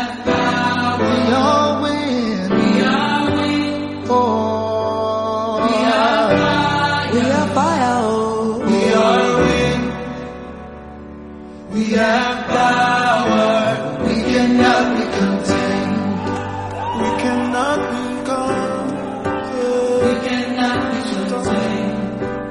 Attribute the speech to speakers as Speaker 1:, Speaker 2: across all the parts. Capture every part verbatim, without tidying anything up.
Speaker 1: have power.
Speaker 2: We are wind.
Speaker 1: We are wind.
Speaker 2: Oh,
Speaker 1: We are fire.
Speaker 2: we are fire. Oh,
Speaker 1: We are wind. We have power. We cannot be contained.
Speaker 2: we cannot be gone.
Speaker 1: We cannot be contained.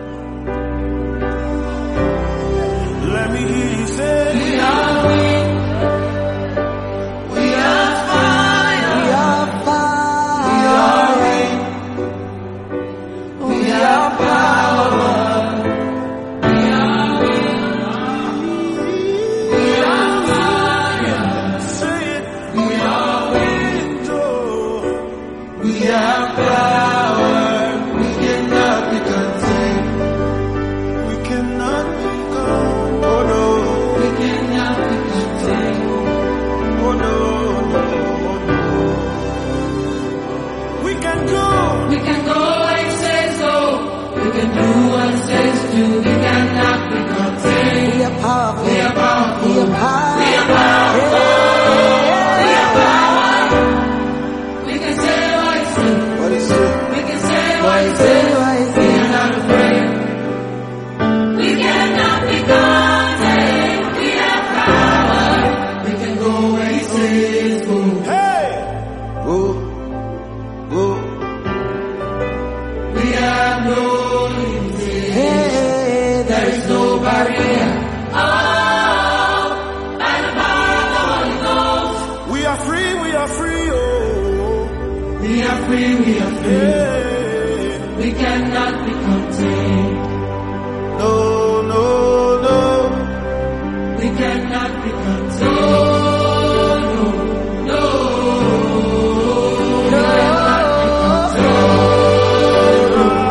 Speaker 2: Let me hear you say,
Speaker 1: We are wind. We are fire.
Speaker 2: we are fire.
Speaker 1: We are wind. We have power. We are wind. We are fire.
Speaker 2: Say it.
Speaker 1: We are wind.
Speaker 2: Oh,
Speaker 1: We have power. We cannot be contained.
Speaker 2: we cannot be gone. Oh no.
Speaker 1: We cannot be contained.
Speaker 2: Oh no, no, no. We can go.
Speaker 1: We can go and say so. We can do what it says to. We cannot be contained.
Speaker 2: We are powerful.
Speaker 1: We are powerful.
Speaker 2: We are powerful.
Speaker 1: We are powerful. We are power. We can say what it says.
Speaker 2: What is it?
Speaker 1: We can say what
Speaker 2: What
Speaker 1: it
Speaker 2: is
Speaker 1: says.
Speaker 2: it? What is
Speaker 1: We
Speaker 2: it?
Speaker 1: are not afraid. We cannot be contained. We have power. We can go where he says go.
Speaker 2: Hey! Go, go.
Speaker 1: We have no limitation.
Speaker 2: Hey,
Speaker 1: There is no barrier. Oh, by the power of the Holy Ghost.
Speaker 2: we are free, we are free, oh.
Speaker 1: We are free, we are free.
Speaker 2: Hey.
Speaker 1: We cannot be contained.
Speaker 2: No, no, no.
Speaker 1: We cannot be contained. No, no, no. We cannot be contained.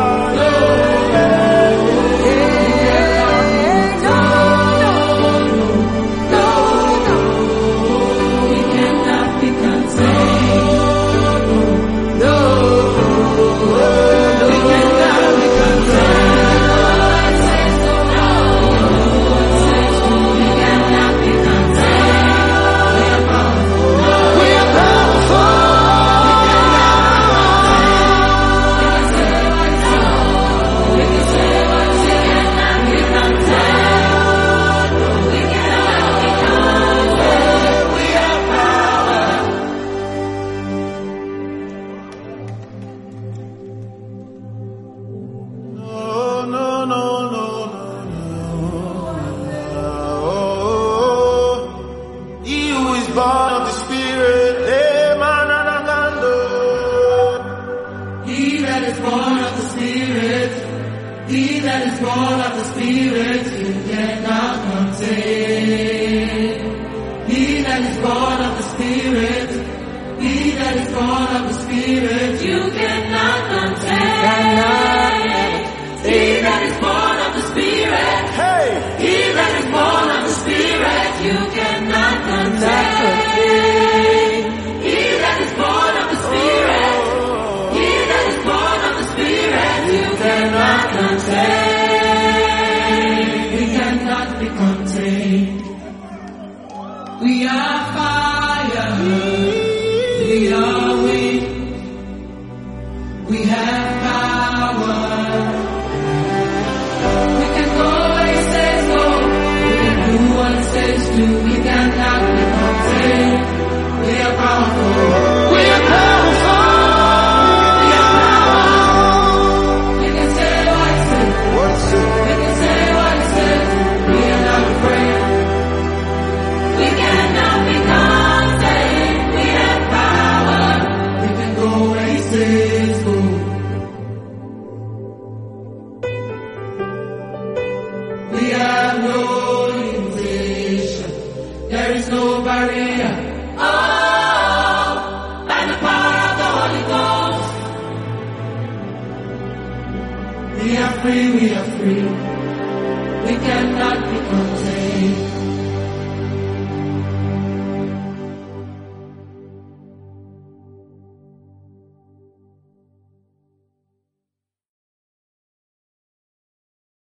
Speaker 1: We cannot be contained. No, we cannot be
Speaker 2: No, no, no, no, no, no. He who is born of the Spirit, eh, man, and
Speaker 1: He that is born of the Spirit, he that is born of the Spirit, you cannot contain. He that is born of the Spirit, he that is born of the Spirit, you cannot contain. He that is born of the Spirit,
Speaker 2: Hey!
Speaker 1: he that is born of the Spirit, you cannot contain. He that is born of the Spirit, he that is born of the Spirit, you cannot contain. We cannot be contained. We are fire. We are wind. We have power. We can go where it says go. We can do what it says do. We cannot be contained. We are powerful. We are powerful. We are power. We can say what it says.
Speaker 2: What is it?
Speaker 1: We can say what it says. We are not afraid. We cannot be contained. We have power. We can go where he says go. We have no limitation. There is no barrier. Oh, by the power of the Holy Ghost. We are free, we are free.